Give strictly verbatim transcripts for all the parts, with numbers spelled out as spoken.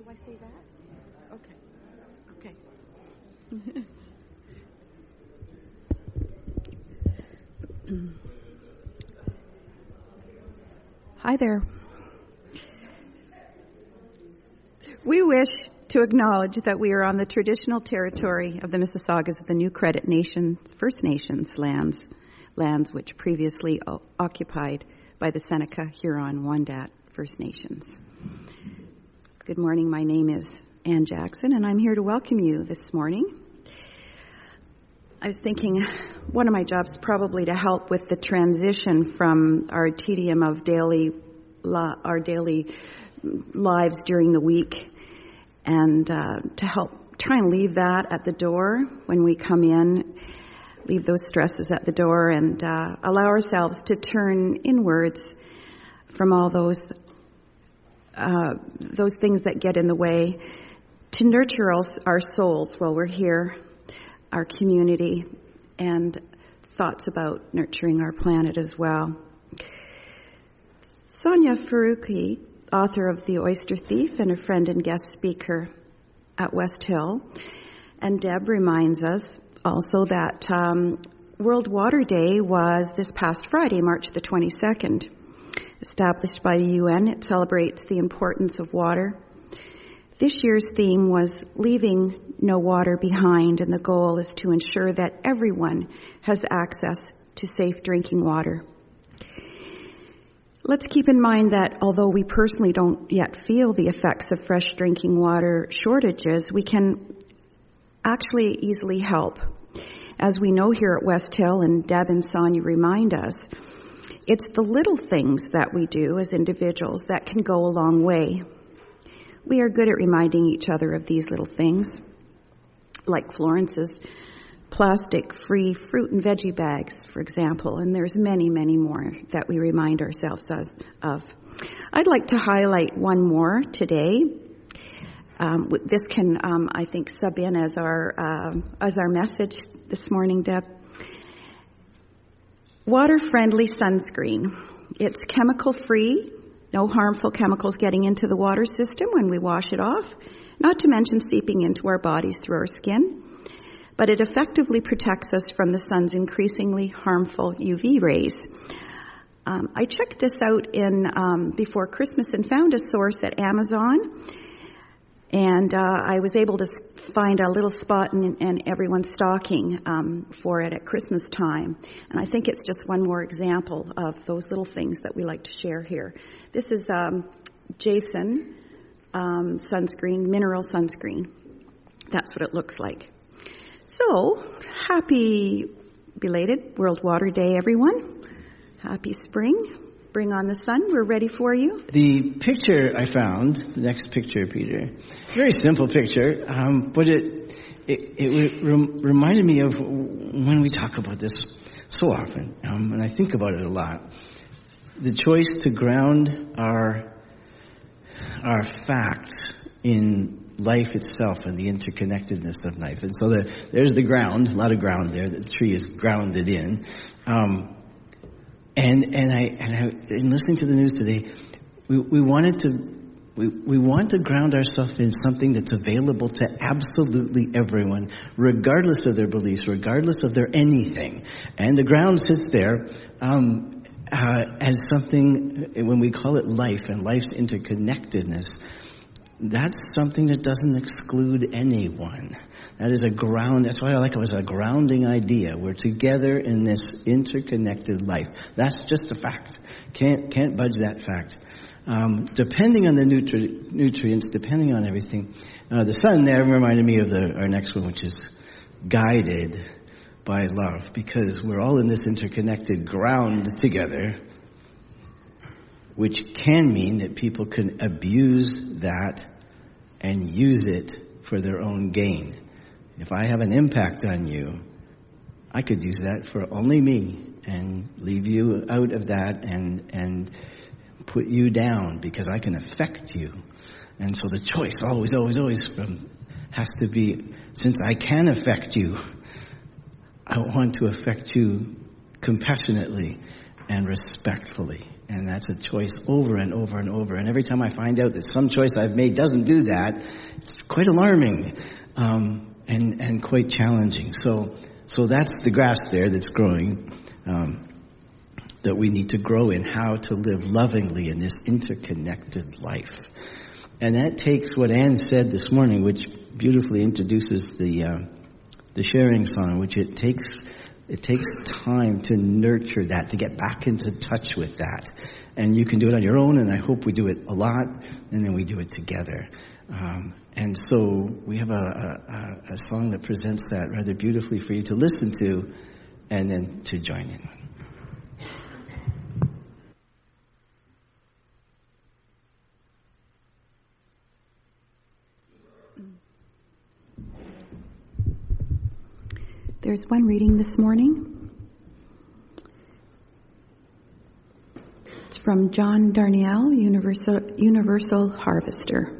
I say that? Okay. Okay. Hi there. We wish to acknowledge that we are on the traditional territory of the Mississaugas of the New Credit Nations, First Nations lands, lands which previously o- occupied by the Seneca, Huron, Wendat First Nations. Good morning, my name is Ann Jackson, and I'm here to welcome you this morning. I was thinking one of my jobs is probably to help with the transition from our tedium of daily, our daily lives during the week, and uh, to help try and leave that at the door when we come in, leave those stresses at the door, and uh, allow ourselves to turn inwards from all those uh, those things that get in the way, to nurture our, our souls while we're here, our community, and thoughts about nurturing our planet as well. Sonia Faruqi, author of The Oyster Thief and a friend and guest speaker at West Hill, and Deb reminds us also that um, World Water Day was this past Friday, March the twenty-second. Established by the U N, it celebrates the importance of water. This year's theme was leaving no water behind, and the goal is to ensure that everyone has access to safe drinking water. Let's keep in mind that although we personally don't yet feel the effects of fresh drinking water shortages, we can actually easily help. As we know here at West Hill, and Deb and Sonia remind us, it's the little things that we do as individuals that can go a long way. We are good at reminding each other of these little things, like Florence's plastic-free fruit and veggie bags, for example, and there's many, many more that we remind ourselves of. I'd like to highlight one more today. Um, this can, um, I think, sub in as our uh, as our message this morning, Deb. Water-friendly sunscreen. It's chemical-free. No harmful chemicals getting into the water system when we wash it off, not to mention seeping into our bodies through our skin. But it effectively protects us from the sun's increasingly harmful U V rays. Um, I checked this out in um, before Christmas and found a source at Amazon. And uh, I was able to find a little spot in, in everyone's stocking um, for it at Christmas time. And I think it's just one more example of those little things that we like to share here. This is um, Jason um, sunscreen, mineral sunscreen. That's what it looks like. So, happy belated World Water Day, everyone. Happy spring. Bring on the sun. We're ready for you. The picture I found, the next picture, Peter, very simple picture, um, but it it, it re- reminded me of when we talk about this so often, um, and I think about it a lot. The choice to ground our our facts in life itself and the interconnectedness of life. And so the, there's the ground, a lot of ground there that the tree is grounded in. Um, And and I and I, in listening to the news today, we, we wanted to we, we want to ground ourselves in something that's available to absolutely everyone, regardless of their beliefs, regardless of their anything. And the ground sits there um, uh, as something, when we call it life and life's interconnectedness, that's something that doesn't exclude anyone. That is a ground, that's why I like it, as a grounding idea. We're together in this interconnected life. That's just a fact. Can't can't budge that fact. Um, depending on the nutri- nutrients, depending on everything. Uh, the sun there reminded me of the our next one, which is guided by love, because we're all in this interconnected ground together, which can mean that people can abuse that and use it for their own gain. If I have an impact on you, I could use that for only me and leave you out of that and and put you down because I can affect you. And so the choice always, always, always from has to be, since I can affect you, I want to affect you compassionately and respectfully. And that's a choice over and over and over. And every time I find out that some choice I've made doesn't do that, it's quite alarming um, and, and quite challenging. So so that's the grass there that's growing, um, that we need to grow in, how to live lovingly in this interconnected life. And that takes what Anne said this morning, which beautifully introduces the uh, the sharing song, which it takes it takes time to nurture that, to get back into touch with that. And you can do it on your own, and I hope we do it a lot, and then we do it together. Um, and so we have a, a, a song that presents that rather beautifully for you to listen to and then to join in. There's one reading this morning. It's from John Darnielle, Universal, Universal Harvester.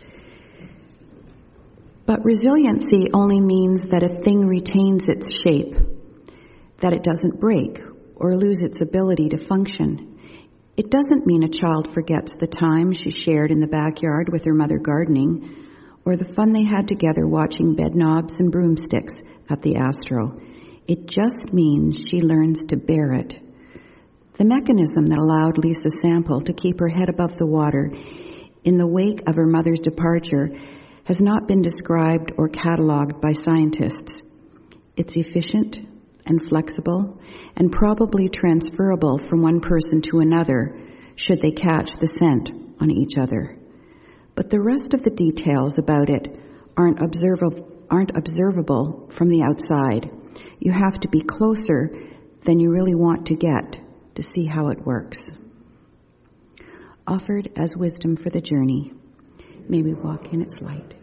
But resiliency only means that a thing retains its shape, that it doesn't break or lose its ability to function. It doesn't mean a child forgets the time she shared in the backyard with her mother gardening, or the fun they had together watching bed knobs and broomsticks at the Astro. It just means she learns to bear it. The mechanism that allowed Lisa Sample to keep her head above the water in the wake of her mother's departure has not been described or cataloged by scientists. It's efficient and flexible and probably transferable from one person to another should they catch the scent on each other. But the rest of the details about it aren't observable, aren't observable from the outside. You have to be closer than you really want to get to see how it works. Offered as wisdom for the journey, may we walk in its light.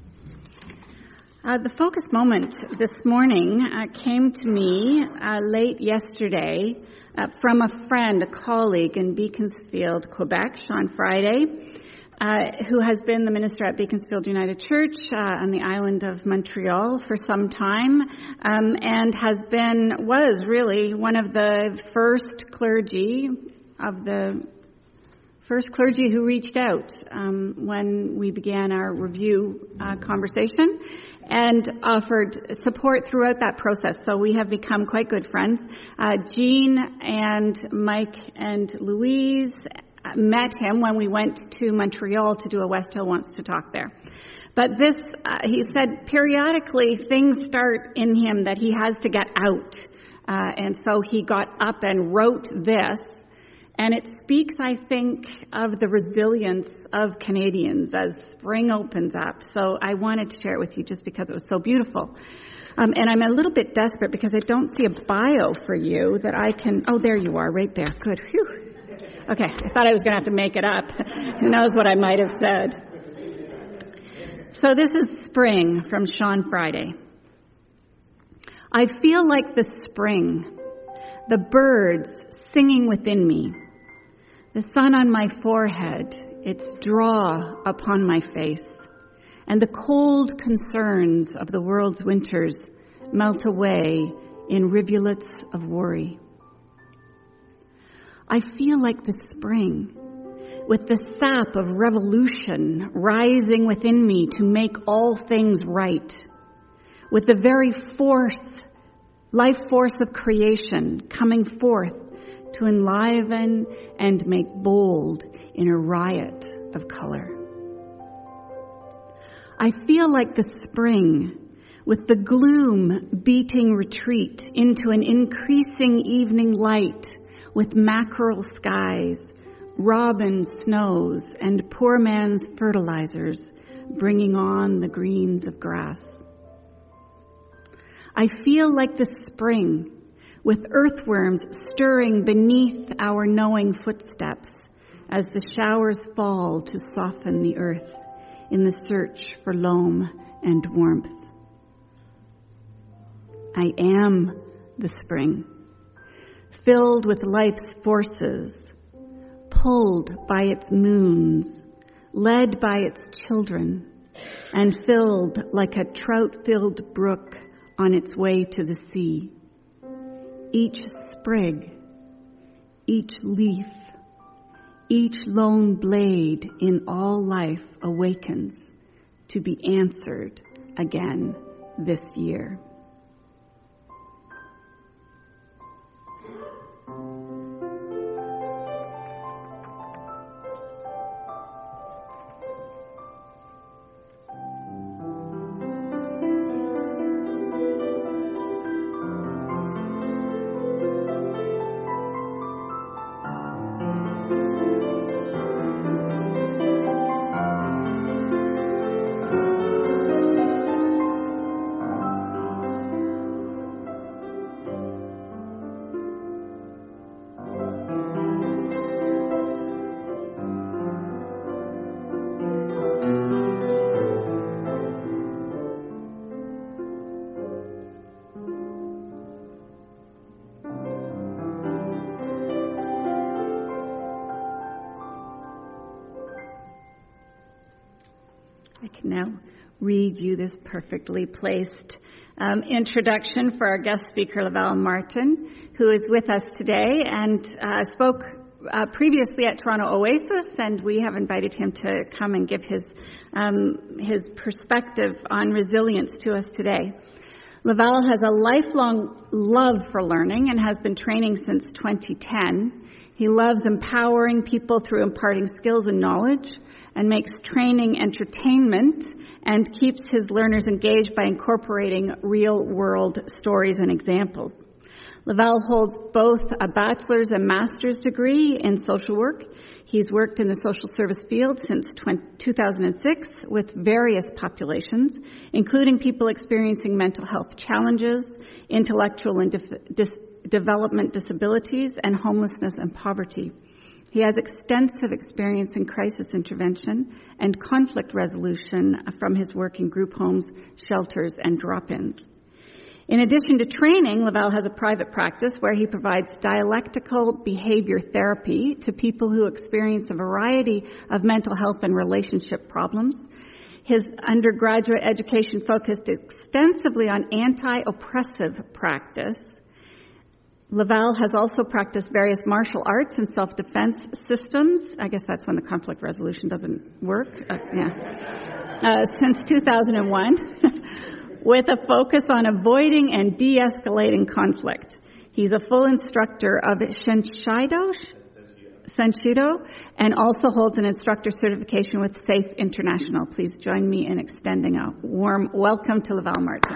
Uh, the focus moment this morning uh, came to me uh, late yesterday uh, from a friend, a colleague in Beaconsfield, Quebec, Sean Friday, Uh, who has been the minister at Beaconsfield United Church uh, on the island of Montreal for some time, um, and has been, was really one of the first clergy of the first clergy who reached out um, when we began our review uh, conversation, and offered support throughout that process. So we have become quite good friends. Uh, Jean and Mike and Louise met him when we went to Montreal to do a West Hill Wants to Talk there. But this, uh, he said, periodically things start in him that he has to get out. Uh, and so he got up and wrote this. And it speaks, I think, of the resilience of Canadians as spring opens up. So I wanted to share it with you just because it was so beautiful. Um, and I'm a little bit desperate because I don't see a bio for you that I can... Oh, there you are, right there. Good. Phew. Okay, I thought I was going to have to make it up. Who knows what I might have said. So this is Spring from Sean Friday. I feel like the spring, the birds singing within me, the sun on my forehead, its draw upon my face, and the cold concerns of the world's winters melt away in rivulets of worry. I feel like the spring, with the sap of revolution rising within me to make all things right, with the very force, life force of creation coming forth to enliven and make bold in a riot of color. I feel like the spring, with the gloom beating retreat into an increasing evening light, with mackerel skies, robin snows, and poor man's fertilizers bringing on the greens of grass. I feel like the spring, with earthworms stirring beneath our knowing footsteps as the showers fall to soften the earth in the search for loam and warmth. I am the spring, filled with life's forces, pulled by its moons, led by its children, and filled like a trout-filled brook on its way to the sea. Each sprig, each leaf, each lone blade in all life awakens to be answered again this year. I can now read you this perfectly placed um, introduction for our guest speaker, Laval Martin, who is with us today and uh, spoke uh, previously at Toronto Oasis, and we have invited him to come and give his um, his perspective on resilience to us today. Laval has a lifelong love for learning and has been training since twenty ten. He loves empowering people through imparting skills and knowledge, and makes training entertainment, and keeps his learners engaged by incorporating real-world stories and examples. Laval holds both a bachelor's and master's degree in social work. He's worked in the social service field since two thousand six with various populations, including people experiencing mental health challenges, intellectual and dif- dis- development disabilities, and homelessness and poverty. He has extensive experience in crisis intervention and conflict resolution from his work in group homes, shelters, and drop-ins. In addition to training, Laval has a private practice where he provides dialectical behavior therapy to people who experience a variety of mental health and relationship problems. His undergraduate education focused extensively on anti-oppressive practice. Laval has also practiced various martial arts and self-defense systems. I guess that's when the conflict resolution doesn't work. Uh, yeah. Uh, since two thousand one, with a focus on avoiding and de-escalating conflict. He's a full instructor of Senshido, Senshido, and also holds an instructor certification with SAFE International. Please join me in extending a warm welcome to Laval Martin.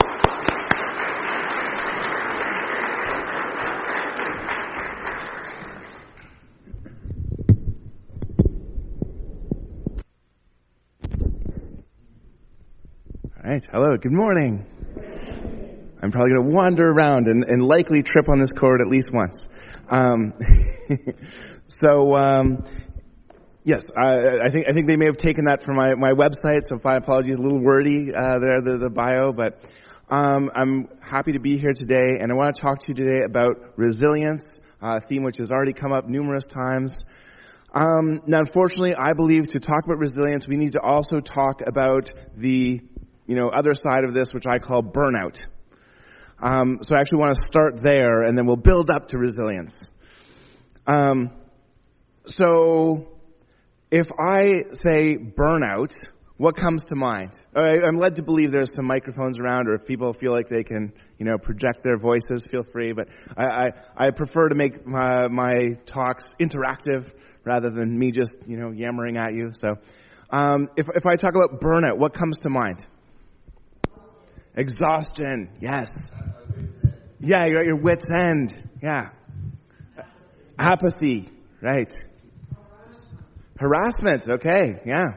All right, hello, good morning. I'm probably going to wander around and, and likely trip on this cord at least once. Um, so, um, yes, I, I think I think they may have taken that from my, my website, so my apologies, a little wordy uh, there, the, the bio, but um, I'm happy to be here today, and I want to talk to you today about resilience, a theme which has already come up numerous times. Um, now, unfortunately, I believe to talk about resilience, we need to also talk about the you know, other side of this, which I call burnout. Um, so I actually want to start there, and then we'll build up to resilience. Um, so if I say burnout, what comes to mind? I, I'm led to believe there's some microphones around, or if people feel like they can, you know, project their voices, feel free. But I, I, I prefer to make my, my talks interactive rather than me just, you know, yammering at you. So um, if, if I talk about burnout, what comes to mind? Exhaustion, yes. Yeah, you're at your wit's end. Yeah. Apathy, right. Harassment, okay, yeah.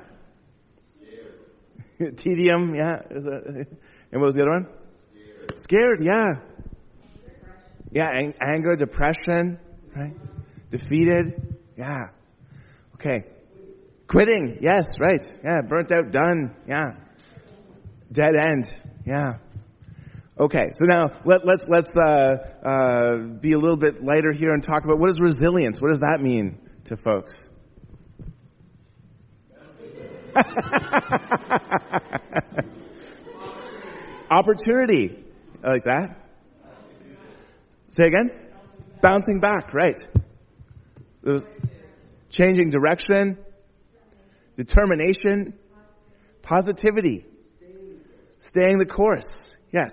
Tedium, yeah. Is that, and what was the other one? Scared, Scared yeah. Yeah, ang- anger, depression, right. Defeated, yeah. Okay. Quitting, yes, right. Yeah, burnt out, done, yeah. Dead end. Yeah. Okay. So now let, let's let's uh, uh, be a little bit lighter here and talk about what is resilience. What does that mean to folks? Opportunity. I like that. Say again. Bouncing back. Right. There's changing direction, determination, positivity, staying the course. Yes.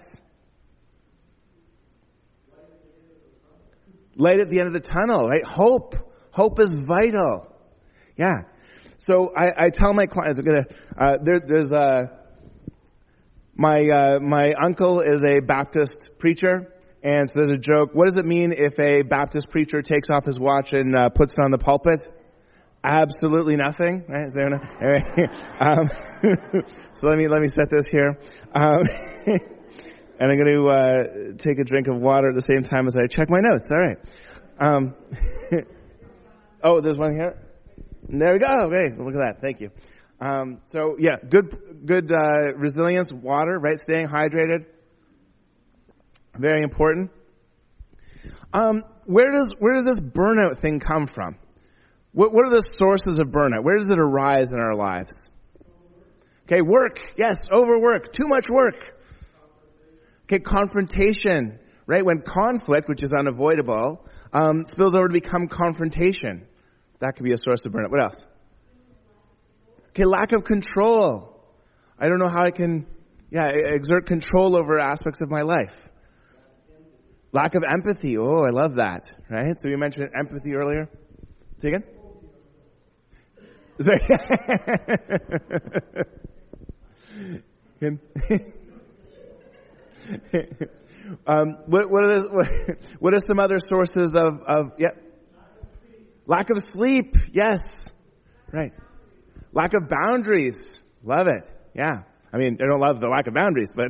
Light at the end of the tunnel, right? Hope. Hope is vital. Yeah. So I, I tell my clients, I'm gonna, uh, there, there's a, my, uh, my uncle is a Baptist preacher, and so there's a joke. What does it mean if a Baptist preacher takes off his watch and uh, puts it on the pulpit? Absolutely nothing, right? Is there no, anyway, um, so let me, let me set this here. Um, and I'm going to, uh, take a drink of water at the same time as I check my notes. All right. Um, oh, there's one here. There we go. Okay, look at that. Thank you. Um, so yeah, good, good uh, resilience, water, right? Staying hydrated, very important. Um, where does where does this burnout thing come from? What what are the sources of burnout? Where does it arise in our lives? Okay, work. Yes, overwork. Too much work. Okay, confrontation. Right, when conflict, which is unavoidable, um, spills over to become confrontation. That could be a source of burnout. What else? Okay, lack of control. I don't know how I can, yeah, exert control over aspects of my life. Lack of empathy. Oh, I love that. Right? So you mentioned empathy earlier. Say again? Sorry. um, what, what, are the, what, what are some other sources of, of yeah? Lack of sleep, yes. Right. Lack of boundaries. Love it. Yeah. I mean, I don't love the lack of boundaries, but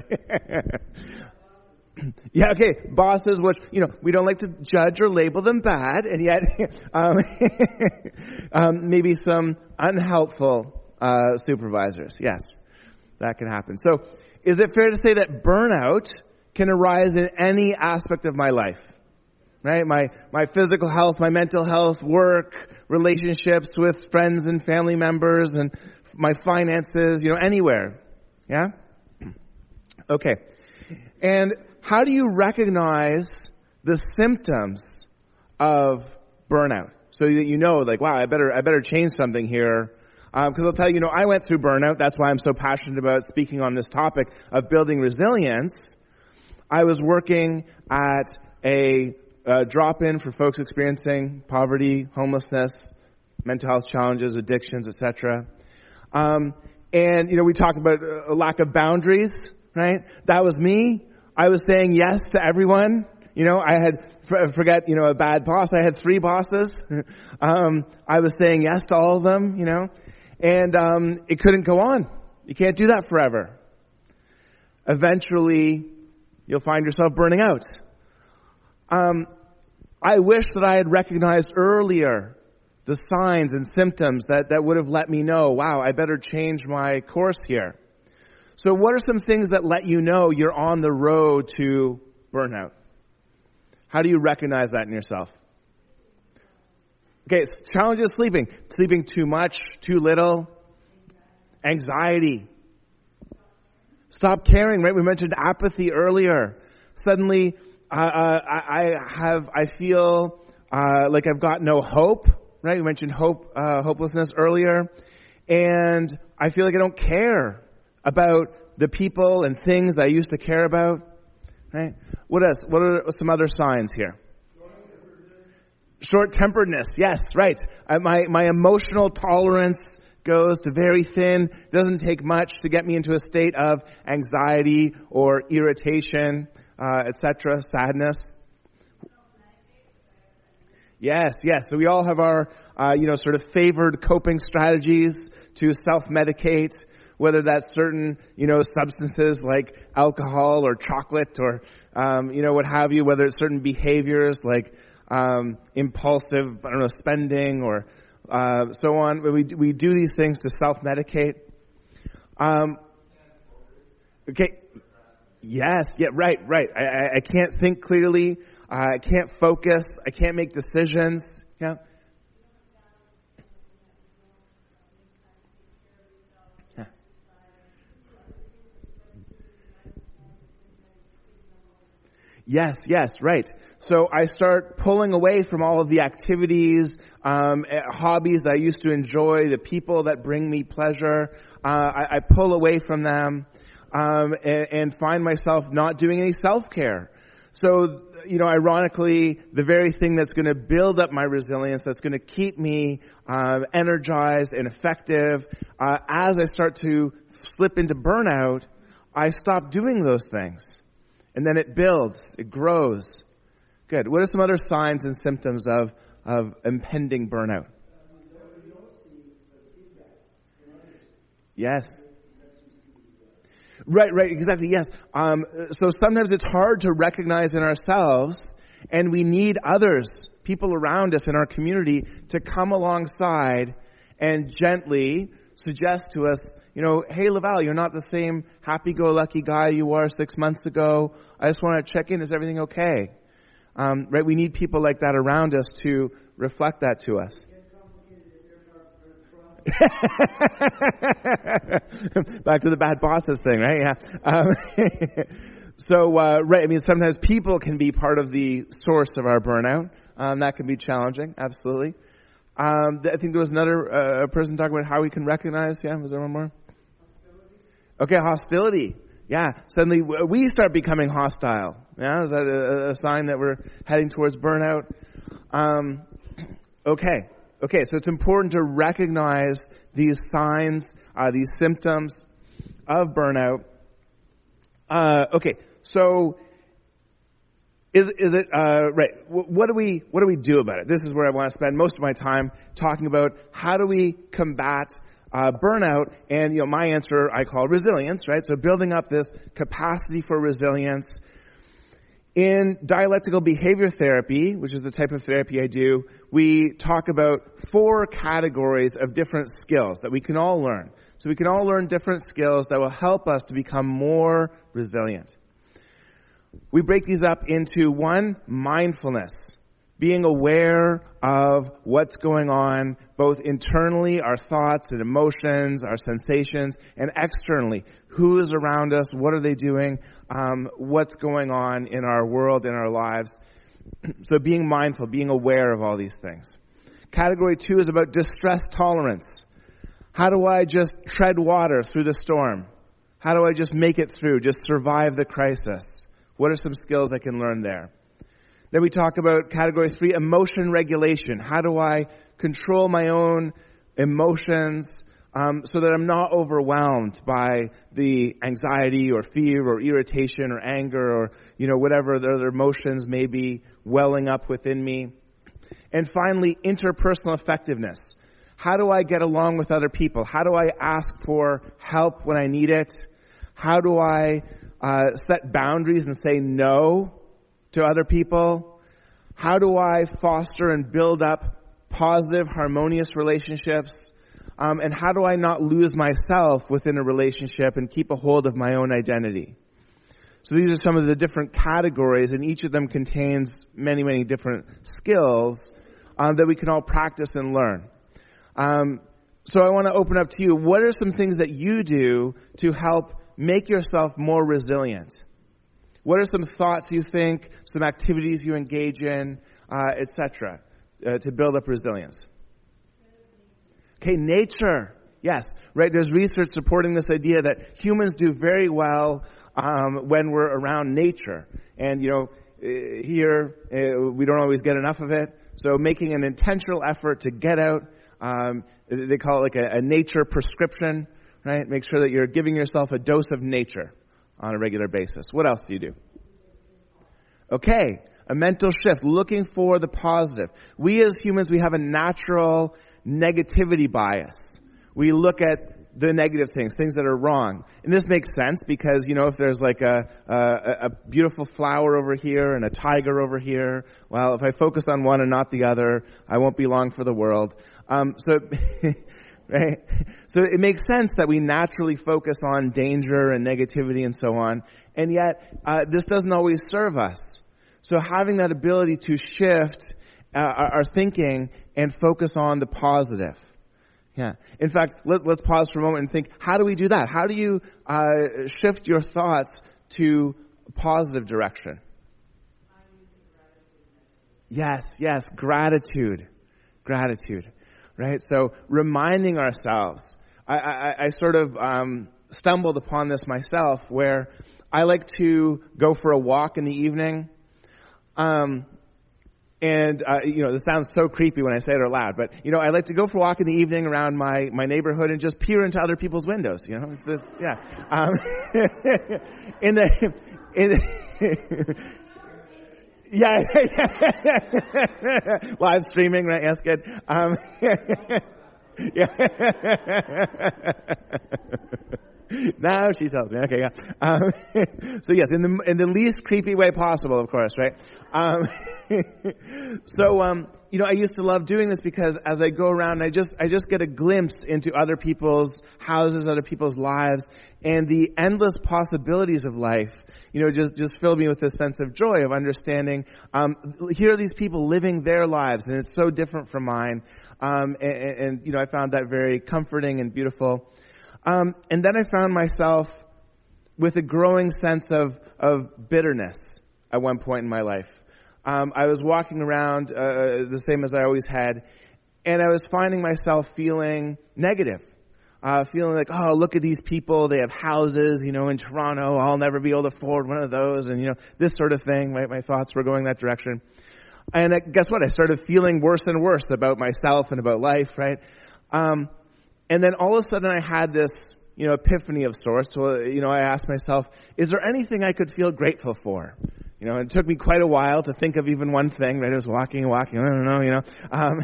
yeah, okay. Bosses, which, you know, we don't like to judge or label them bad, and yet um, um, maybe some unhelpful uh, supervisors. Yes, that can happen. So is it fair to say that burnout can arise in any aspect of my life? Right? My, my physical health, my mental health, work, relationships with friends and family members, and my finances, you know, anywhere. Yeah? Okay. And how do you recognize the symptoms of burnout? So that you know, like, wow, I better, I better change something here. Um, cause I'll tell you, you know, I went through burnout. That's why I'm so passionate about speaking on this topic of building resilience. I was working at a Uh, drop-in for folks experiencing poverty, homelessness, mental health challenges, addictions, et cetera. Um, and, you know, we talked about a lack of boundaries, right? That was me. I was saying yes to everyone. You know, I had, forget, you know, a bad boss. I had three bosses. um, I was saying yes to all of them, you know. And um, it couldn't go on. You can't do that forever. Eventually, you'll find yourself burning out. Um, I wish that I had recognized earlier the signs and symptoms that, that would have let me know, wow, I better change my course here. So what are some things that let you know you're on the road to burnout? How do you recognize that in yourself? Okay, challenges sleeping. Sleeping too much, too little. Anxiety. Stop caring, right? We mentioned apathy earlier. Suddenly, Uh, I, I have, I feel uh, like I've got no hope, right? We mentioned hope, uh, hopelessness earlier. And I feel like I don't care about the people and things that I used to care about, right? What else? What are some other signs here? Short-temperedness, yes, right. Uh, my, my emotional tolerance goes to very thin. It doesn't take much to get me into a state of anxiety or irritation. Uh, et cetera, sadness. Yes, yes. So we all have our, uh, you know, sort of favored coping strategies to self-medicate, whether that's certain, you know, substances like alcohol or chocolate or, um, you know, what have you, whether it's certain behaviors like um, impulsive, I don't know, spending or uh, so on. We we do these things to self-medicate. Um, okay. Yes, yeah, right, right. I, I, I can't think clearly. Uh, I can't focus. I can't make decisions. Yeah. yeah. Yes, yes, right. So I start pulling away from all of the activities, um, hobbies that I used to enjoy, the people that bring me pleasure. Uh, I, I pull away from them um, and, and find myself not doing any self-care. So, you know, ironically, the very thing that's going to build up my resilience, that's going to keep me uh, energized and effective, uh, as I start to slip into burnout, I stop doing those things. And then it builds, it grows. Good. What are some other signs and symptoms of, of impending burnout? Yes. Right, right, exactly, yes. Um, so sometimes it's hard to recognize in ourselves, and we need others, people around us in our community, to come alongside and gently suggest to us, you know, hey, Laval, you're not the same happy-go-lucky guy you were six months ago. I just want to check in. Is everything okay? Um, right? We need people like that around us to reflect that to us. Back to the bad bosses thing, right? Yeah. Um, so, uh, right, I mean, sometimes people can be part of the source of our burnout. Um, that can be challenging, absolutely. Um, I think there was another uh, person talking about how we can recognize. Yeah, was there one more? Okay, hostility. Yeah, suddenly we start becoming hostile. Yeah, is that a, a sign that we're heading towards burnout? Um, okay, okay. So it's important to recognize these signs, uh, these symptoms of burnout. Uh, okay, so. Is is it uh, right? What do we what do we do about it? This is where I want to spend most of my time talking about how do we combat uh, burnout. And you know, my answer I call resilience, right? So building up this capacity for resilience. In dialectical behavior therapy, which is the type of therapy I do, we talk about four categories of different skills that we can all learn. So we can all learn different skills that will help us to become more resilient. We break these up into one, mindfulness, being aware of what's going on, both internally, our thoughts and emotions, our sensations, and externally, who is around us, what are they doing, um, what's going on in our world, in our lives. So being mindful, being aware of all these things. Category two is about distress tolerance. How do I just tread water through the storm? How do I just make it through, just survive the crisis? What are some skills I can learn there? Then we talk about category three, emotion regulation. How do I control my own emotions um, so that I'm not overwhelmed by the anxiety or fear or irritation or anger or, you know, whatever the other emotions may be welling up within me. And finally, interpersonal effectiveness. How do I get along with other people? How do I ask for help when I need it? How do I Uh, set boundaries and say no to other people? How do I foster and build up positive, harmonious relationships? Um, and how do I not lose myself within a relationship and keep a hold of my own identity? So these are some of the different categories, and each of them contains many, many different skills um, that we can all practice and learn. Um, so I want to open up to you. What are some things that you do to help make yourself more resilient? What are some thoughts you think, some activities you engage in, uh, et cetera, uh, to build up resilience? Okay, nature. Yes, right. There's research supporting this idea that humans do very well um, when we're around nature. And, you know, here uh, we don't always get enough of it. So making an intentional effort to get out, um, they call it like a, a nature prescription. Right? Make sure that you're giving yourself a dose of nature on a regular basis. What else do you do? Okay, a mental shift, looking for the positive. We as humans, we have a natural negativity bias. We look at the negative things, things that are wrong. And this makes sense because, you know, if there's like a, a, a beautiful flower over here and a tiger over here, well, if I focus on one and not the other, I won't be long for the world. Um, so... Right? So it makes sense that we naturally focus on danger and negativity and so on, and yet uh, this doesn't always serve us. So having that ability to shift uh, our thinking and focus on the positive. Yeah. In fact, let, let's pause for a moment and think, how do we do that? How do you uh, shift your thoughts to a positive direction? Yes, yes, gratitude. Gratitude, right? So reminding ourselves. I, I, I sort of um, stumbled upon this myself where I like to go for a walk in the evening. Um, and, uh, you know, this sounds so creepy when I say it out loud, but, you know, I like to go for a walk in the evening around my, my neighborhood and just peer into other people's windows, you know? It's this, yeah. Um, in the, in the yeah, yeah. Live streaming, right? Yes, good. Um, yeah. Now she tells me. Okay, yeah. Um, so yes, in the in the least creepy way possible, of course, right? Um, so um, you know, I used to love doing this because as I go around, I just I just get a glimpse into other people's houses, other people's lives, and the endless possibilities of life. You know, just just fill me with this sense of joy of understanding. Um, here are these people living their lives, and it's so different from mine. Um, and, and you know, I found that very comforting and beautiful. Um, and then I found myself with a growing sense of, of bitterness at one point in my life. Um, I was walking around uh, the same as I always had, and I was finding myself feeling negative, uh, feeling like, oh, look at these people. They have houses, you know, in Toronto. I'll never be able to afford one of those, and, you know, this sort of thing. Right? My thoughts were going that direction. And uh, guess what? I started feeling worse and worse about myself and about life, right? Um And then all of a sudden I had this, you know, epiphany of sorts. So, you know, I asked myself, is there anything I could feel grateful for? You know, it took me quite a while to think of even one thing, right? I was walking and walking, I don't know, you know. Um,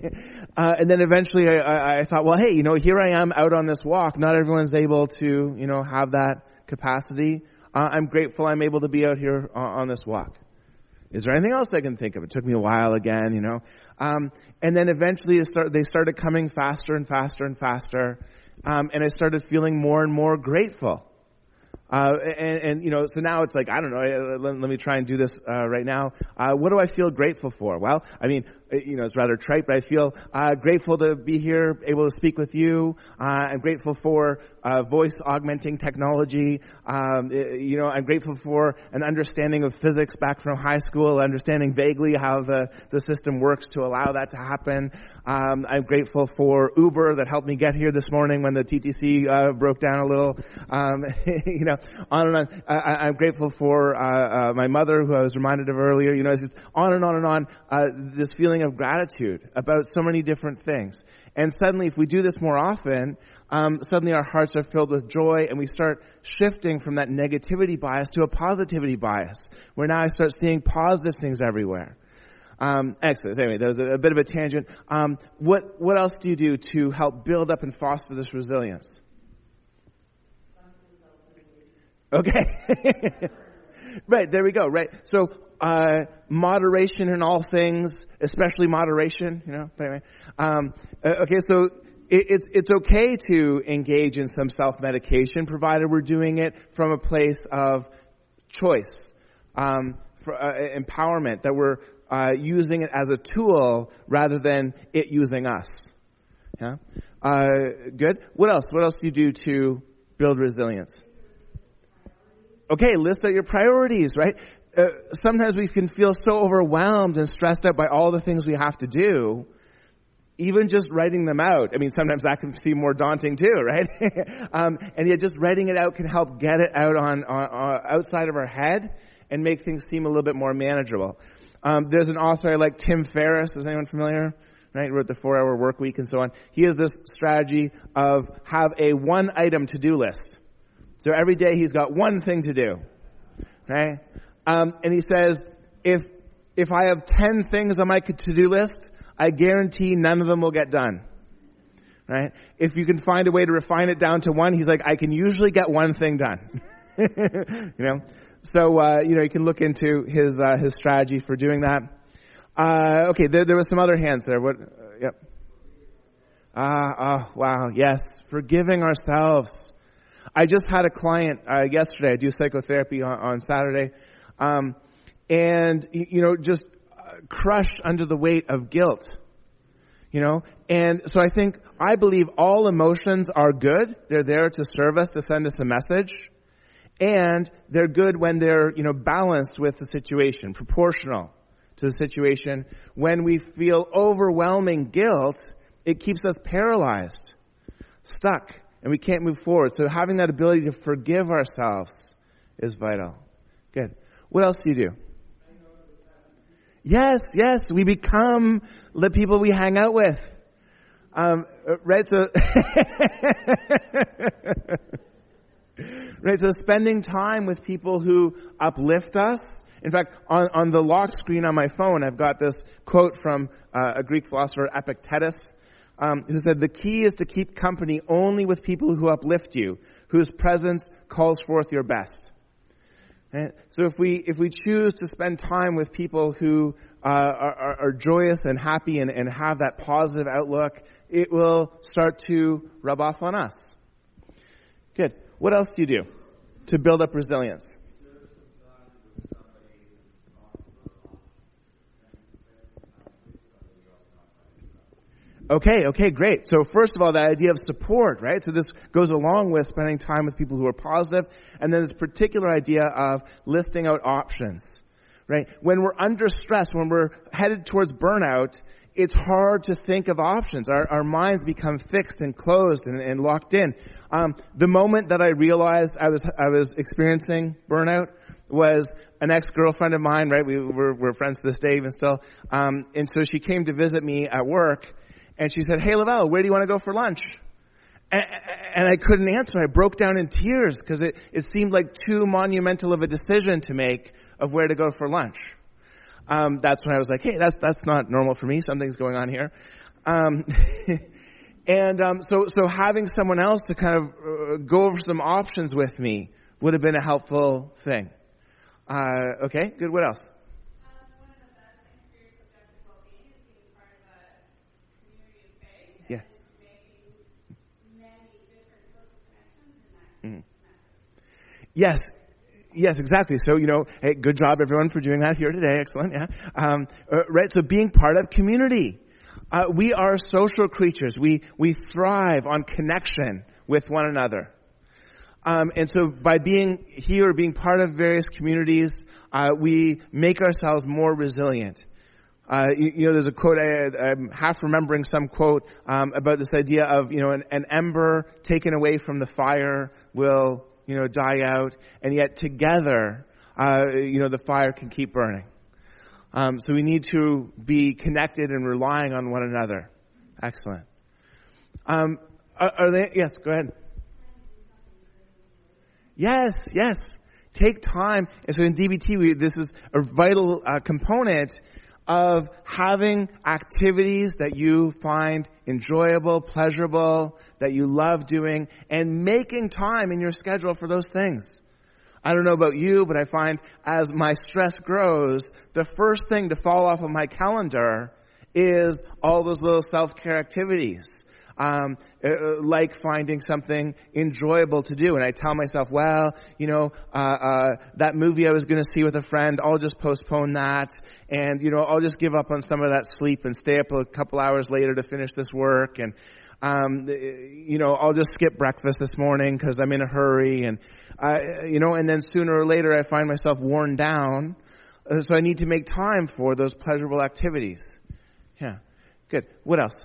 uh, and then eventually I, I, I thought, well, hey, you know, here I am out on this walk. Not everyone's able to, you know, have that capacity. Uh, I'm grateful I'm able to be out here on, on this walk. Is there anything else I can think of? It took me a while again, you know. Um, and then eventually it start, they started coming faster and faster and faster. Um, and I started feeling more and more grateful. Uh, and, and, you know, so now it's like, I don't know, let, let me try and do this uh, right now. Uh, what do I feel grateful for? Well, I mean, you know, it's rather trite, but I feel uh, grateful to be here, able to speak with you. Uh, I'm grateful for uh, voice augmenting technology. Um, you know, I'm grateful for an understanding of physics back from high school, understanding vaguely how the, the system works to allow that to happen. Um, I'm grateful for Uber that helped me get here this morning when the T T C uh, broke down a little. Um, you know, on and on. I, I'm grateful for uh, uh, my mother, who I was reminded of earlier. You know, it's just on and on and on. Uh, this feeling of gratitude about so many different things. And suddenly, if we do this more often, um, suddenly our hearts are filled with joy, and we start shifting from that negativity bias to a positivity bias, where now I start seeing positive things everywhere. Um, excellent. Anyway, that was a, a bit of a tangent. Um, what what else do you do to help build up and foster this resilience? Okay. Right, there we go, right. So, uh, moderation in all things, especially moderation, you know, anyway. Um, okay, so it, it's, it's okay to engage in some self-medication, provided we're doing it from a place of choice, um, for, uh, empowerment, that we're uh, using it as a tool rather than it using us. Yeah? Uh, good. What else? What else do you do to build resilience? Okay, list out your priorities, right? Uh, sometimes we can feel so overwhelmed and stressed out by all the things we have to do. Even just writing them out, I mean, sometimes that can seem more daunting too, right? um, and yet just writing it out can help get it out on, on, on outside of our head and make things seem a little bit more manageable. Um, there's an author I like, Tim Ferriss. Is anyone familiar? Right, he wrote the four-hour work week and so on. He has this strategy of have a one-item to-do list. So every day he's got one thing to do, right? Um, and he says, if if I have ten things on my to-do list, I guarantee none of them will get done, right? If you can find a way to refine it down to one, he's like, I can usually get one thing done, you know? So, uh, you know, you can look into his uh, his strategy for doing that. Uh, okay, there, there was some other hands there. What? Uh, yep. Ah, oh, wow, yes, forgiving ourselves. I just had a client uh, yesterday. I do psychotherapy on, on Saturday, um, and you know, just uh, crushed under the weight of guilt. You know, and so I think I believe all emotions are good. They're there to serve us, to send us a message, and they're good when they're you know balanced with the situation, proportional to the situation. When we feel overwhelming guilt, it keeps us paralyzed, stuck, and we can't move forward. So having that ability to forgive ourselves is vital. Good. What else do you do? Yes, yes, we become the people we hang out with. Um, right, so, right, so spending time with people who uplift us. In fact, on, on the lock screen on my phone, I've got this quote from uh, a Greek philosopher, Epictetus, um, who said, "The key is to keep company only with people who uplift you, whose presence calls forth your best." Right? So if we if we choose to spend time with people who uh, are, are joyous and happy and, and have that positive outlook, it will start to rub off on us. Good. What else do you do to build up resilience? Okay, okay, great. So first of all, the idea of support, right? So this goes along with spending time with people who are positive, and then this particular idea of listing out options, right? When we're under stress, when we're headed towards burnout, it's hard to think of options. Our, our minds become fixed and closed and, and locked in. Um, the moment that I realized I was I was experiencing burnout was an ex-girlfriend of mine, right? We were we're friends to this day even still. Um, and so she came to visit me at work, and she said, "Hey, Lavelle, where do you want to go for lunch?" And, and I couldn't answer. I broke down in tears because it, it seemed like too monumental of a decision to make of where to go for lunch. Um, that's when I was like, hey, that's that's not normal for me. Something's going on here. Um, and um, so so having someone else to kind of uh, go over some options with me would have been a helpful thing. Uh, okay, good. What else? Yeah. Mm-hmm. Yes. Yes, exactly. So, you know, hey, good job, everyone, for doing that here today. Excellent, yeah. Um, uh, right, so being part of community. Uh, we are social creatures. We we thrive on connection with one another. Um, and so by being here, being part of various communities, uh, we make ourselves more resilient. Uh, you, you know, there's a quote, I, I'm half remembering some quote um, about this idea of, you know, an, an ember taken away from the fire will, you know, die out, and yet together, uh, you know, the fire can keep burning. Um, so we need to be connected and relying on one another. Excellent. Um, are, are they? Yes, go ahead. Yes, yes. Take time. And so in D B T, we, this is a vital uh, component of having activities that you find enjoyable, pleasurable, that you love doing, and making time in your schedule for those things. I don't know about you, but I find as my stress grows, the first thing to fall off of my calendar is all those little self-care activities. Um, uh, like finding something enjoyable to do. And I tell myself, well, you know, uh, uh, that movie I was going to see with a friend, I'll just postpone that. And, you know, I'll just give up on some of that sleep and stay up a couple hours later to finish this work. And, um, you know, I'll just skip breakfast this morning because I'm in a hurry. And, uh, you know, and then sooner or later I find myself worn down. Uh, so I need to make time for those pleasurable activities. Yeah. Good. What else?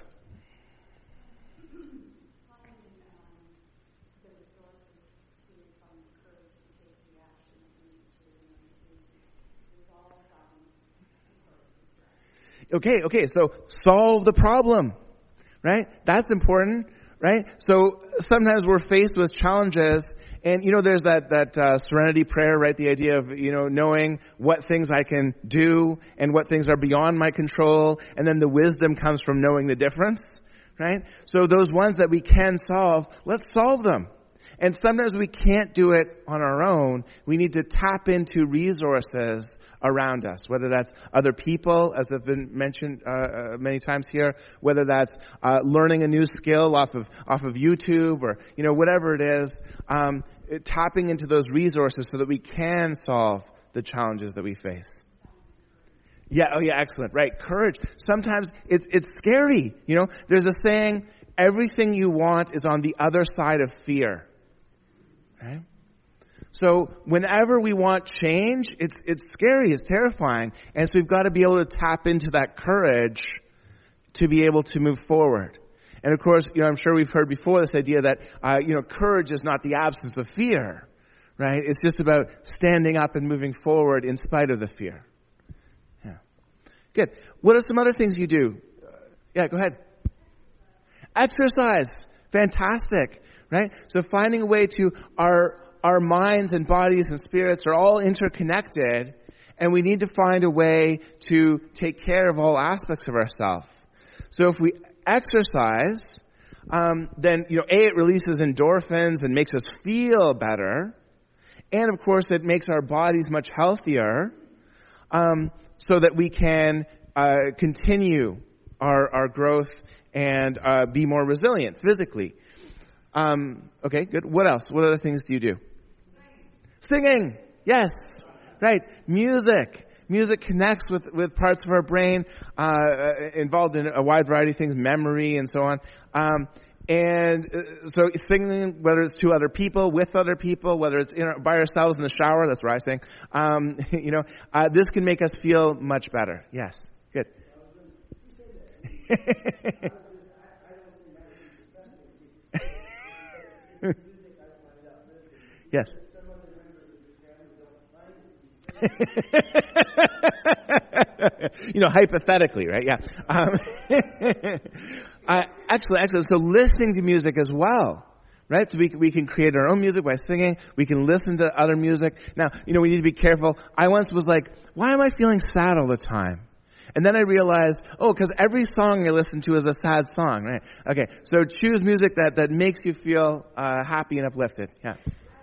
Okay, okay, so solve the problem, right? That's important, right? So sometimes we're faced with challenges, and, you know, there's that, that uh, serenity prayer, right? The idea of, you know, knowing what things I can do and what things are beyond my control, and then the wisdom comes from knowing the difference, right? So those ones that we can solve, let's solve them. And sometimes we can't do it on our own. We need to tap into resources around us, whether that's other people, as have been mentioned uh, many times here, whether that's uh, learning a new skill off of off of YouTube, or, you know, whatever it is, um, it, tapping into those resources so that we can solve the challenges that we face. Yeah, oh yeah, excellent. Right, courage. Sometimes it's it's scary. You know, there's a saying, everything you want is on the other side of fear. Right? So whenever we want change, it's it's scary, it's terrifying. And so we've got to be able to tap into that courage to be able to move forward. And of course, you know, I'm sure we've heard before this idea that, uh, you know, courage is not the absence of fear, right? It's just about standing up and moving forward in spite of the fear. Yeah. Good. What are some other things you do? Uh, yeah, go ahead. Exercise. Fantastic, right? So finding a way to, our our minds and bodies and spirits are all interconnected, and we need to find a way to take care of all aspects of ourselves. So if we exercise, um, then, you know, A, it releases endorphins and makes us feel better. And, of course, it makes our bodies much healthier, um, so that we can uh, continue our, our growth and uh, be more resilient physically. Um, okay, good. What else? What other things do you do? Singing. Singing. Yes. Right. Music. Music connects with, with parts of our brain, uh, involved in a wide variety of things, memory and so on. Um, and uh, so singing, whether it's to other people, with other people, whether it's in our, by ourselves in the shower, that's where I sing, um, you know, uh, this can make us feel much better. Yes. Good. Yes. You know, hypothetically, right? Yeah. Um, uh, excellent, excellent. So listening to music as well, right? So we we can create our own music by singing. We can listen to other music. Now, you know, we need to be careful. I once was like, why am I feeling sad all the time? And then I realized, oh, because every song I listen to is a sad song, right? Okay, so choose music that, that makes you feel uh, happy and uplifted. Yeah.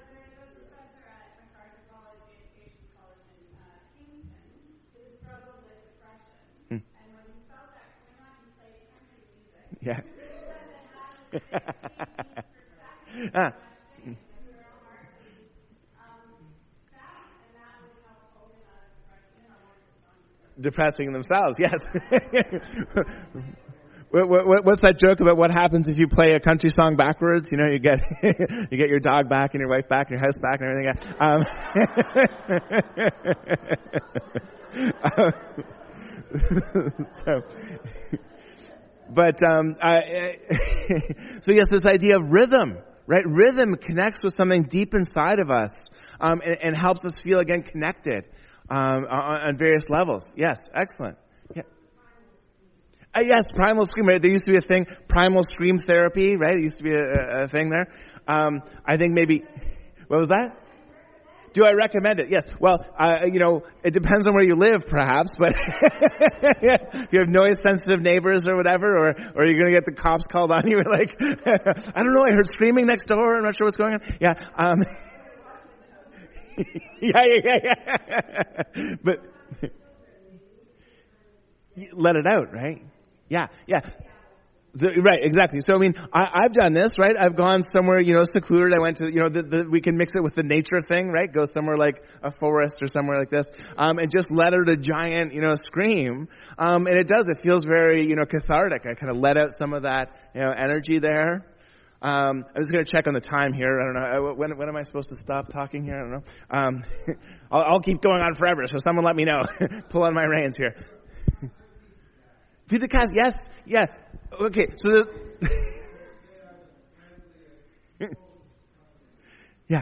Yeah. ah. Depressing themselves, yes. what, what, what's that joke about what happens if you play a country song backwards? You know, you get you get your dog back and your wife back and your house back and everything. Um, so, but um, I, so yes, this idea of rhythm, right? Rhythm connects with something deep inside of us, um, and, and helps us feel again connected. Um, on, on various levels. Yes, excellent. Yeah. Uh, yes, primal scream. Right? There used to be a thing, primal scream therapy, right? It used to be a, a thing there. Um, I think maybe, what was that? Do I recommend it? Yes. Well, uh, you know, it depends on where you live, perhaps, but if you have noise-sensitive neighbors or whatever, or, or you're going to get the cops called on you, like, I don't know, I heard screaming next door, I'm not sure what's going on. Yeah, um... yeah, yeah, yeah. But let it out, right? Yeah, yeah. So, right, exactly. So, I mean, I, I've done this, right? I've gone somewhere, you know, secluded. I went to, you know, the, the, we can mix it with the nature thing, right? Go somewhere like a forest or somewhere like this, um, and just let out a giant, you know, scream. Um, and it does. It feels very, you know, cathartic. I kind of let out some of that, you know, energy there. Um, I'm just going to check on the time here. I don't know. When, when am I supposed to stop talking here? I don't know. Um, I'll, I'll keep going on forever, so someone let me know. Pull on my reins here. Feed the cats. Yes. Yeah. Okay. So the... yeah.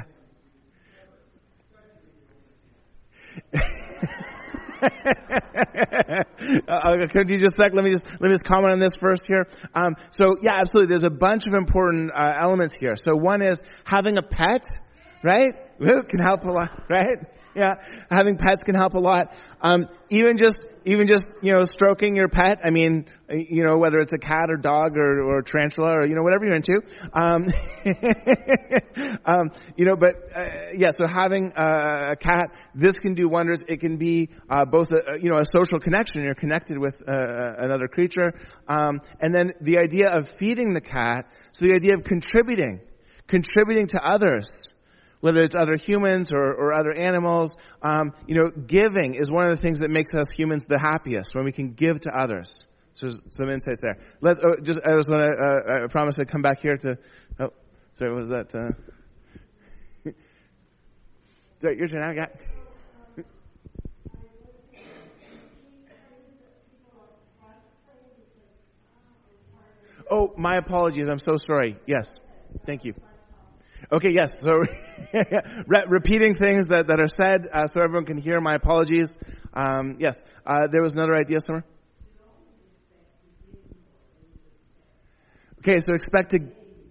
uh, could you just sec? Let me just let me just comment on this first here. Um, so yeah, absolutely. There's a bunch of important uh, elements here. So one is having a pet, right? Woo, can help a lot, right? Yeah, having pets can help a lot. Um, even just, even just, you know, stroking your pet. I mean, you know, whether it's a cat or dog or, or tarantula or, you know, whatever you're into. Um, um, you know, but, uh, yeah, so having uh, a cat, this can do wonders. It can be, uh, both a, you know, a social connection. You're connected with, uh, another creature. Um, and then the idea of feeding the cat. So the idea of contributing, contributing to others. Whether it's other humans or, or other animals, um, you know, giving is one of the things that makes us humans the happiest, when we can give to others. So there's some insights there. Let's oh, just I was going to uh, I promise to come back here to. Oh, sorry, what was that? Uh, So your turn now, yeah. Oh, my apologies. I'm so sorry. Yes. Thank you. Okay, yes. So Re- repeating things that, that are said uh, so everyone can hear. My apologies. Um, yes. Uh, there was another idea somewhere? Okay, so expect to...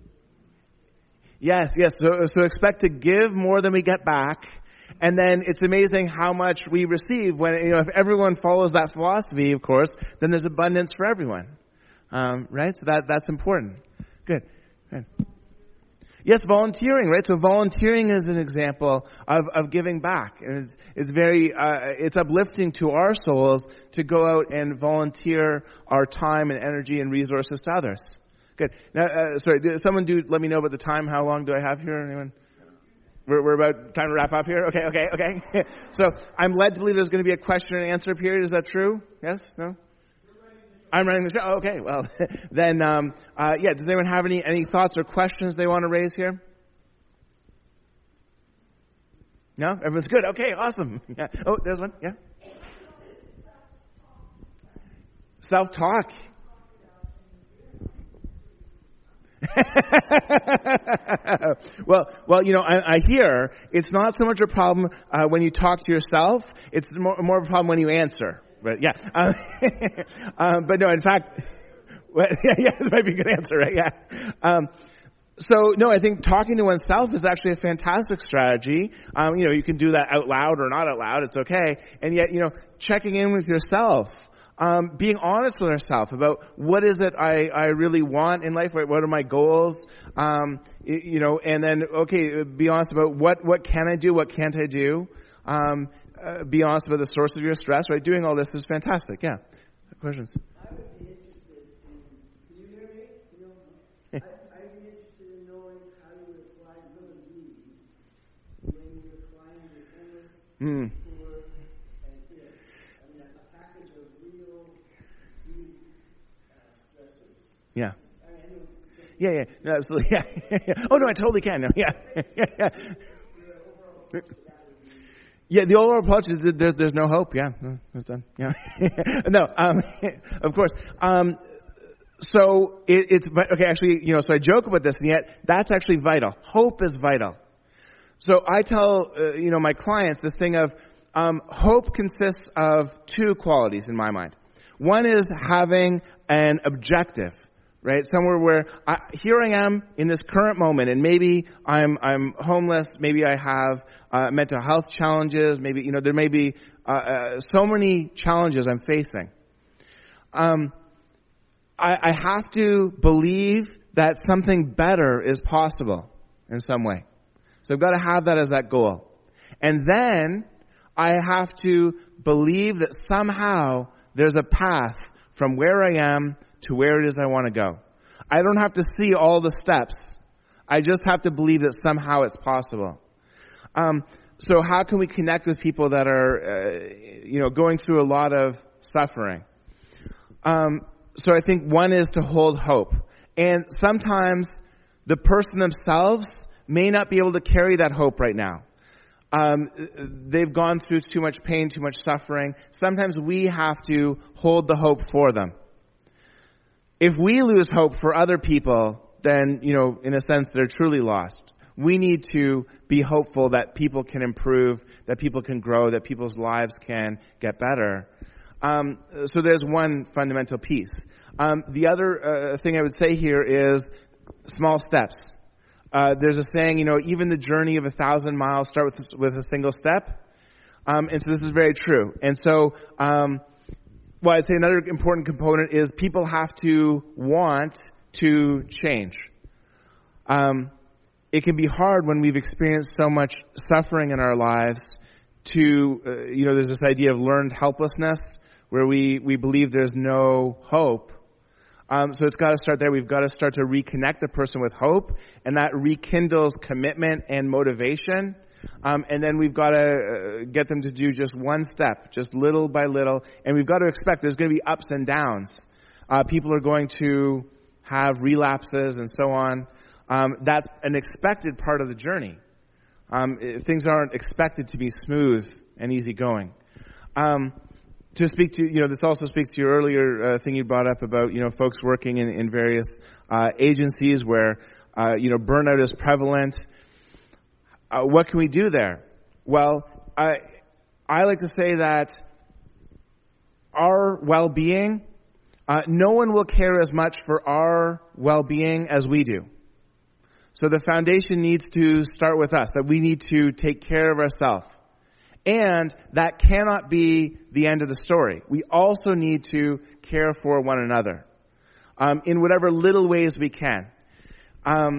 Yes, yes. So, so expect to give more than we get back. And then it's amazing how much we receive when, you know, if everyone follows that philosophy, of course, then there's abundance for everyone. Um, right? So that, that's important. Good. Good. Yes, volunteering, right? So volunteering is an example of, of giving back. And it's, it's very, uh, it's uplifting to our souls to go out and volunteer our time and energy and resources to others. Good. Now, uh, sorry, did someone do, let me know about the time. How long do I have here? Anyone? We're, we're about time to wrap up here? Okay, okay, okay. So I'm led to believe there's going to be a question and answer period. Is that true? Yes? No? I'm running the show. Oh, okay, well, then, um, uh, yeah, does anyone have any, any thoughts or questions they want to raise here? No? Everyone's good? Okay, awesome. Yeah. Oh, there's one. Yeah? Self-talk. well, well, you know, I, I hear it's not so much a problem uh, when you talk to yourself. It's more, more of a problem when you answer. But yeah, uh, um, but no, in fact, well, yeah, yeah, this might be a good answer, right? Yeah. Um, so no, I think talking to oneself is actually a fantastic strategy. Um, you know, you can do that out loud or not out loud. It's okay. And yet, you know, checking in with yourself. Um, being honest with ourselves about what is it I, I really want in life, right? What are my goals? Um, you know, and then, okay, be honest about what, what can I do, what can't I do? Um, uh, be honest about the source of your stress, right? Doing all this is fantastic. Yeah. Questions? I would be interested in, can you hear me? You know, I, I'd be interested in knowing how you apply some of these when your client is homeless. Mm. Yeah. Yeah, yeah, no, absolutely. Yeah. Oh no, I totally can. No, yeah, yeah. Yeah, the overall approach is that there's there's no hope. Yeah, no, it's done. Yeah. No, um, of course. Um, so it, it's okay. Actually, you know, so I joke about this, and yet that's actually vital. Hope is vital. So I tell uh, you know my clients this thing of um, hope consists of two qualities in my mind. One is having an objective. Right, somewhere where I, here I am in this current moment, and maybe I'm I'm homeless, maybe I have uh, mental health challenges, maybe you know there may be uh, uh, so many challenges I'm facing. Um, I, I have to believe that something better is possible in some way. So I've got to have that as that goal, and then I have to believe that somehow there's a path from where I am to where it is I want to go. I don't have to see all the steps. I just have to believe that somehow it's possible. Um, so how can we connect with people that are, uh, you know, going through a lot of suffering? Um, so I think one is to hold hope. And sometimes the person themselves may not be able to carry that hope right now. Um, they've gone through too much pain, too much suffering. Sometimes we have to hold the hope for them. If we lose hope for other people, then, you know, in a sense, they're truly lost. We need to be hopeful that people can improve, that people can grow, that people's lives can get better. Um, so there's one fundamental piece. Um, the other uh, thing I would say here is small steps. Uh, there's a saying, you know, even the journey of a thousand miles start with with a single step. Um, and so this is very true. And so, um, well, I'd say another important component is people have to want to change. Um, it can be hard when we've experienced so much suffering in our lives to, uh, you know, there's this idea of learned helplessness where we, we believe there's no hope. Um, so it's got to start there. We've got to start to reconnect the person with hope, and that rekindles commitment and motivation. Um, and then we've got to uh, get them to do just one step, just little by little. And we've got to expect there's going to be ups and downs. Uh, people are going to have relapses and so on. Um, that's an expected part of the journey. Um, things aren't expected to be smooth and easygoing. Um, to speak to, you know, this also speaks to your earlier uh, thing you brought up about, you know, folks working in, in various uh, agencies where, uh, you know, burnout is prevalent. Uh, what can we do there? Well, I, I like to say that our well-being, uh, no one will care as much for our well-being as we do. So the foundation needs to start with us, that we need to take care of ourselves. And that cannot be the end of the story. We also need to care for one another um, in whatever little ways we can. Um,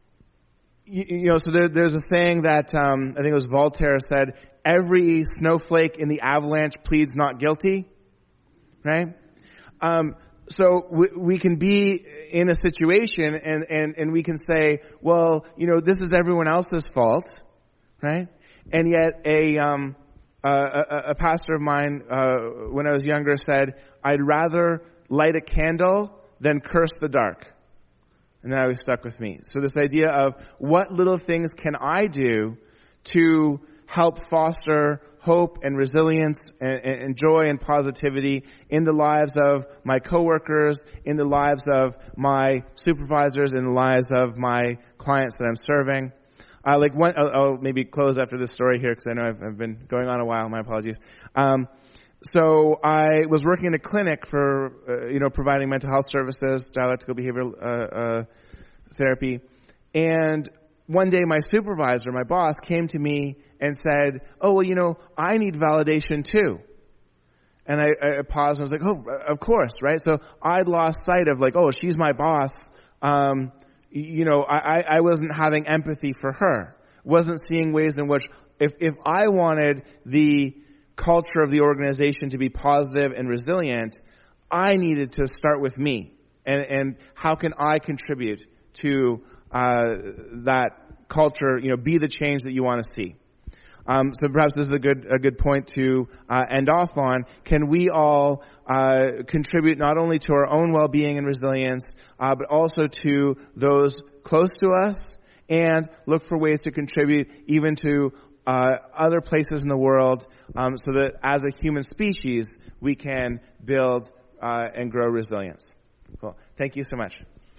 you, you know, so there, there's a saying that um, I think it was Voltaire said, every snowflake in the avalanche pleads not guilty. Right? Um, so we, we can be in a situation and, and, and we can say, well, you know, this is everyone else's fault. Right? And yet, a, um, uh, a a pastor of mine, uh, when I was younger, said, "I'd rather light a candle than curse the dark," and that always stuck with me. So this idea of what little things can I do to help foster hope and resilience and, and joy and positivity in the lives of my coworkers, in the lives of my supervisors, in the lives of my clients that I'm serving. Uh, like one, I'll, I'll maybe close after this story here because I know I've, I've been going on a while. My apologies. Um, so I was working in a clinic for, uh, you know, providing mental health services, dialectical behavioral uh, uh, therapy. And one day my supervisor, my boss, came to me and said, "Oh, well, you know, I need validation too." And I, I paused and I was like, "Oh, of course, right?" So I'd lost sight of like, "Oh, she's my boss." Um, You know, I, I wasn't having empathy for her. Wasn't seeing ways in which, if, if I wanted the culture of the organization to be positive and resilient, I needed to start with me. And, and how can I contribute to uh, that culture, you know, be the change that you want to see? Um, so perhaps this is a good a good point to uh, end off on. Can we all uh, contribute not only to our own well-being and resilience, uh, but also to those close to us, and look for ways to contribute even to uh, other places in the world, um, so that as a human species we can build uh, and grow resilience. Cool. Thank you so much.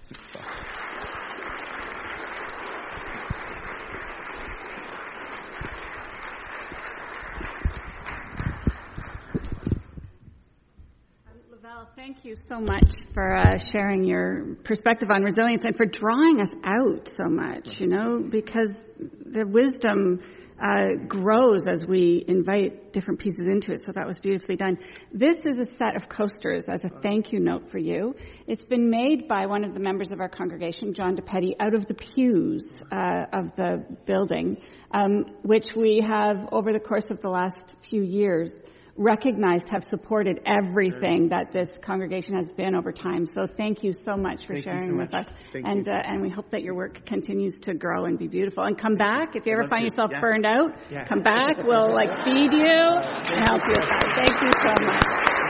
Thank you so much for uh, sharing your perspective on resilience and for drawing us out so much, you know, because the wisdom uh, grows as we invite different pieces into it. So that was beautifully done. This is a set of coasters as a thank you note for you. It's been made by one of the members of our congregation, John DePetty, out of the pews uh, of the building, um, which we have over the course of the last few years recognized have supported everything that this congregation has been over time. So thank you so much for thank sharing so with much. us. Thank and you. Uh, and we hope that your work continues to grow and be beautiful. And come back if you ever love find to. yourself Yeah. burned out. Yeah. Come back. We'll like feed you and help you with that. Thank you so much.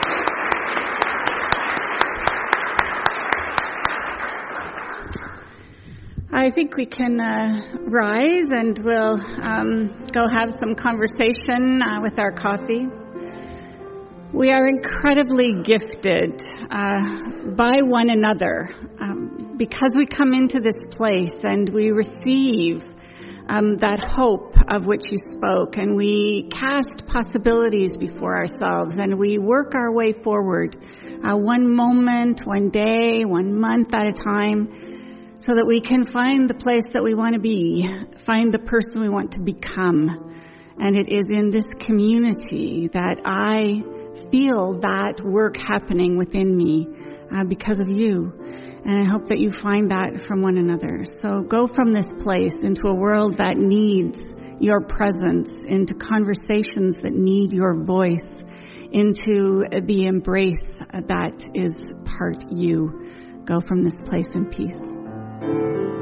I think we can uh, rise and we'll um, go have some conversation uh, with our coffee. We are incredibly gifted uh, by one another um, because we come into this place and we receive um, that hope of which you spoke, and we cast possibilities before ourselves and we work our way forward uh, one moment, one day, one month at a time, so that we can find the place that we want to be, find the person we want to become. And it is in this community that I feel that work happening within me uh, because of you. And I hope that you find that from one another. So go from this place into a world that needs your presence, into conversations that need your voice, into the embrace that is part you. Go from this place in peace.